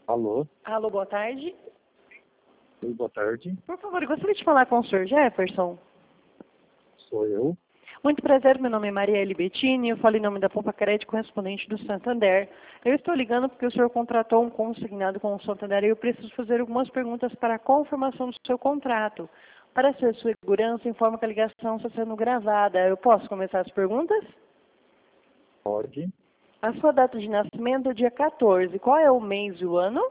Alô? Alô, boa tarde. Oi, boa tarde. Por favor, eu gostaria de falar com o Sr. Jefferson. Sou eu. Muito prazer, meu nome é Marielle Bettini, eu falo em nome da Poupa Crédito, correspondente do Santander. Eu estou ligando porque o senhor contratou um consignado com o Santander e eu preciso fazer algumas perguntas para a confirmação do seu contrato. Para ser segurança, informo que a ligação está sendo gravada. Eu posso começar as perguntas? Pode. A sua data de nascimento é dia 14. Qual é o mês e o ano?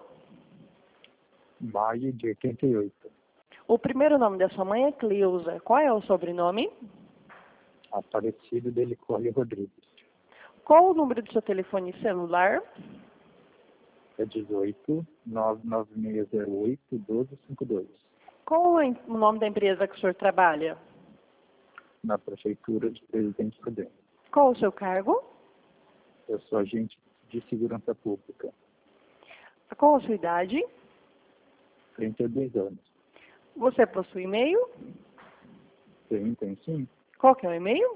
Maio de 88. O primeiro nome da sua mãe é Cleusa. Qual é o sobrenome? Aparecido Delicole Rodrigues. Qual o número do seu telefone celular? É 18 99608 1252. Qual é o nome da empresa que o senhor trabalha? Na Prefeitura de Presidente Prudente. Qual o seu cargo? Eu sou agente de segurança pública. Qual a sua idade? 32 anos. Você possui e-mail? Tem sim. Qual que é o e-mail?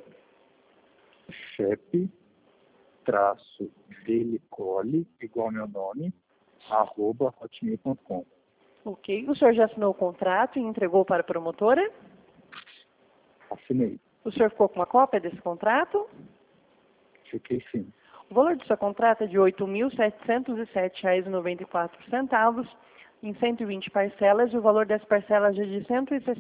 Delicole, igual meu nome, @hotmail.com. Ok. O senhor já assinou o contrato e entregou para a promotora? Assinei. O senhor ficou com uma cópia desse contrato? Fiquei sim. O valor do seu contrato é de R$ 8.707,94 em 120 parcelas e o valor das parcelas é de R$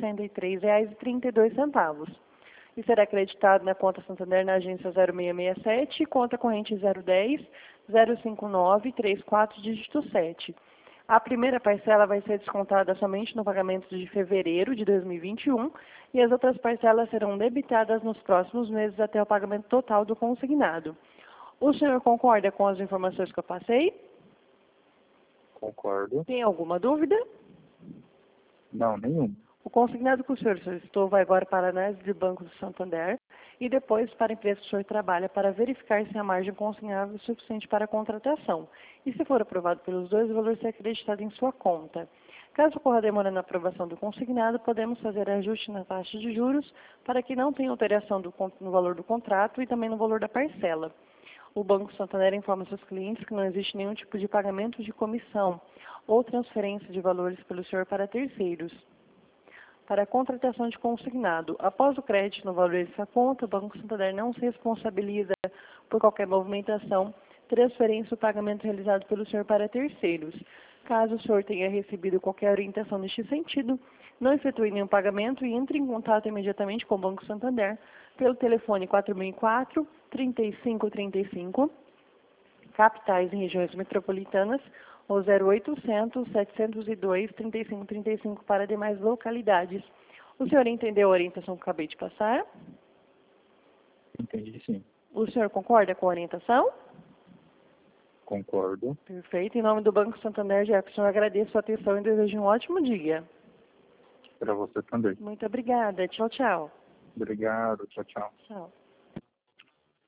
163,32. E será acreditado na conta Santander na agência 0667, conta corrente 010 059 34 dígito 7. A primeira parcela vai ser descontada somente no pagamento de fevereiro de 2021 e as outras parcelas serão debitadas nos próximos meses até o pagamento total do consignado. O senhor concorda com as informações que eu passei? Concordo. Tem alguma dúvida? Não, nenhum. O consignado que o senhor solicitou vai agora para a análise de Banco do Santander e depois para a empresa que o senhor trabalha para verificar se a margem consignada é suficiente para a contratação. E se for aprovado pelos dois, o valor será acreditado em sua conta. Caso ocorra demora na aprovação do consignado, podemos fazer ajuste na taxa de juros para que não tenha alteração no valor do contrato e também no valor da parcela. O Banco Santander informa seus clientes que não existe nenhum tipo de pagamento de comissão ou transferência de valores pelo senhor para terceiros. Para a contratação de consignado, após o crédito no valor dessa conta, o Banco Santander não se responsabiliza por qualquer movimentação, transferência ou pagamento realizado pelo senhor para terceiros. Caso o senhor tenha recebido qualquer orientação neste sentido, não efetue nenhum pagamento e entre em contato imediatamente com o Banco Santander pelo telefone 4004-3535, capitais em regiões metropolitanas, ou 0800 702 3535 para demais localidades. O senhor entendeu a orientação que eu acabei de passar? Entendi sim. O senhor concorda com a orientação? Concordo. Perfeito. Em nome do Banco Santander, Jefferson, eu agradeço a sua atenção e desejo um ótimo dia. Para você também. Muito obrigada. Tchau, tchau. Obrigado. Tchau, tchau. Tchau.